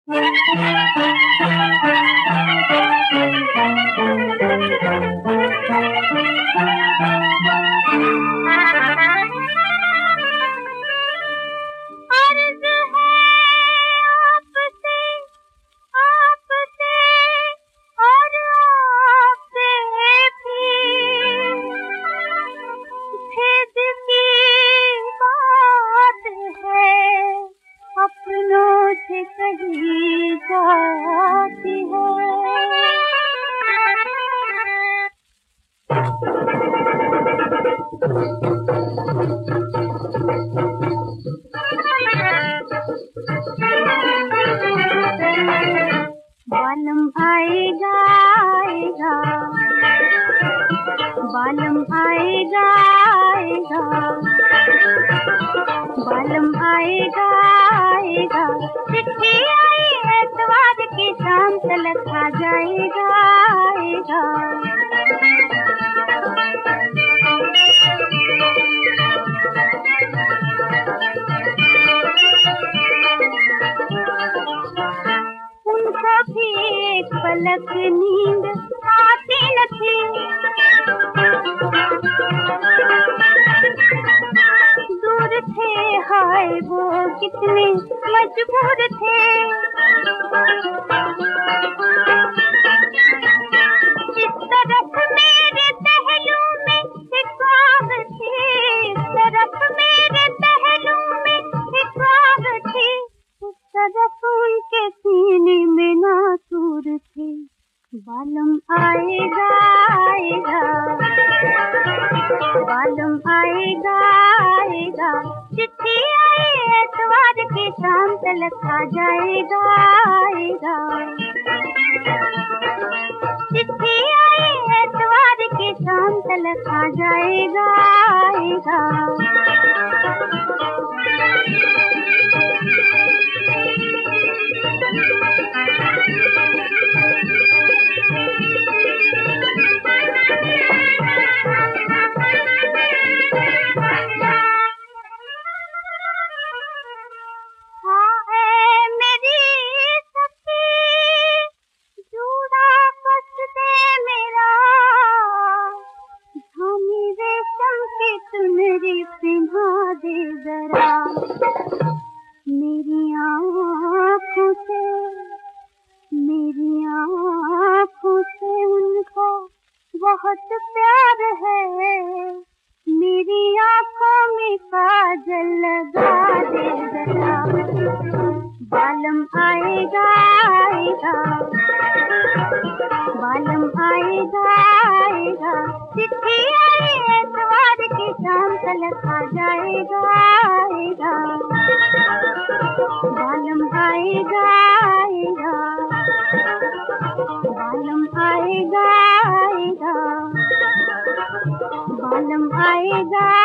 कही जाती है। बालम आएगा आएगा, बालम आएगा आएगा, बालम आएगा आएगा, चिट्ठी आई एतवार की शाम तलक आ जाएगा आएगा। उनको भी एक पलक नींद आती न थी, दूर थे हाय वो कितने मजबूर थे। इस तरफ मेरे पहलू में एक आग थी, इस तरफ मेरे पहलू में एक आग थी, उस तरफ उनके सीने में नासूर थे। बालम आएगा आएगा, बालम आएगा आएगा, चिट्ठी आई एतवार की शाम तलक आ जाएगा आएगा। चिट्ठी आई एतवार की शाम तलक आ जाएगा आएगा। मेरी पिन्हा दे जरा, मेरी आँखों से, मेरी आँखों से उनका बहुत प्यार है, मेरी आँखों में काजल लगा दे जरा। बालम आएगा आएगा, बालम आएगा आएगा, चिट्ठी आई एतवार की शाम तलक आ जाएगा आएगा। बालम आएगा आएगा, बालम आएगा आएगा, बालम आएगा